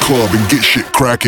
club and get shit cracking.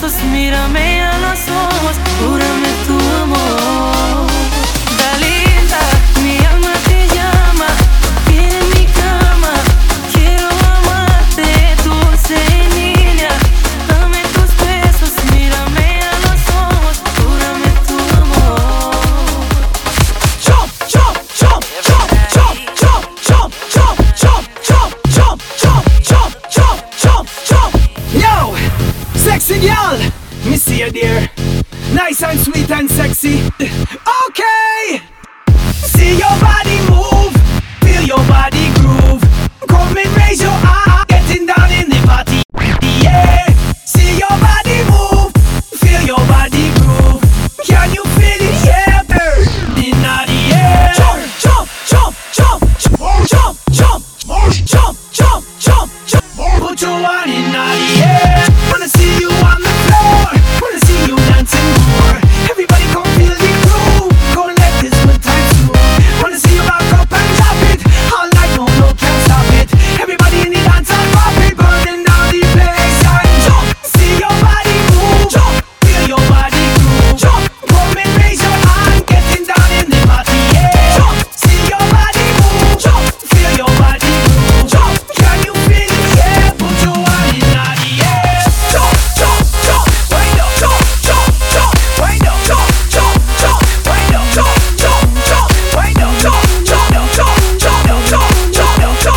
besos, mírame a los ojos, júrame tu amor. Dalila, mi alma te llama, quiere mi cama, quiero amarte, dulce niña. Dame tus besos, mírame a los ojos, júrame tu amor. Jump, jump, jump, jump, jump, jump, jump, jump, jump, jump, jump, jump, jump, jump, jump. Yo, sexy girl, me see you there. Nice and sweet and sexy. Okay, see your body move, feel your body groove. Come and raise your arm, getting down in the party. Yeah, see your body move, feel your body groove. Can you feel it? Yeah, in the air. Jump, jump, jump, jump, jump, jump, jump, jump, jump, jump, jump. Put your one in the air. Wanna see you on the floor, wanna see you dancing more. Everybody come feel the groove, gonna let this one time through. Wanna see you rock up and drop it, all night no, no can't stop it. Everybody in the dance and pop it, burning down the place. And jump, see your body move, jump, feel your body groove. Jump, come and raise your hand, getting down in the party. Yeah, jump, see your body move, jump, feel your body groove. Jump, can you feel it? Yeah, put your one in the air. Jump, jump, jump, wind up, jump, jump, jump, wind up, jump, jump, jump, wind up, jump, jump, jump, wind up, jump, jump, jump, jump, jump, jump, jump, jump,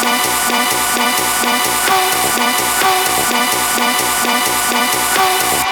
Holding